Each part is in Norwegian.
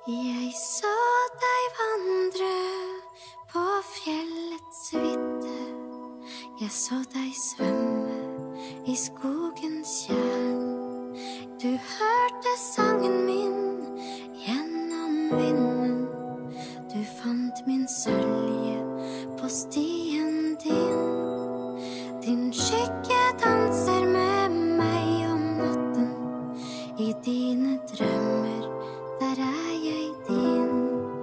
Jeg så deg vandre på fjellets vidde. Jeg så deg svømme i skogens tjern. Du hørte sangen min gjennom vinden. Du fant min sølje på stien din. Din skygge danser med meg om natten. I dine drømmer, der er jeg din.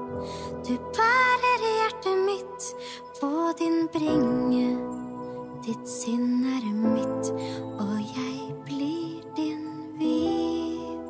Du bærer hjertet mitt på din bringe. Ditt sinn er mitt, og jeg blir din viv.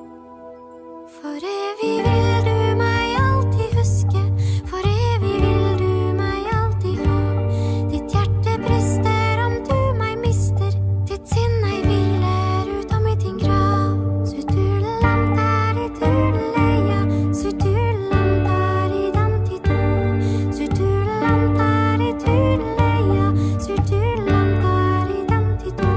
For evig vil du meg alltid huske. For evig vil du meg alltid ha. Ditt hjerte brister om du meg mister. Ditt sinn ei hviler ut om i din grav. Sutulelam der i tuleleia. Sutulelam der i damtito. Sutulelam der i tuleleia. Sutulelam der i damtito.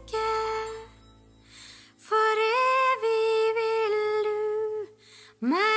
My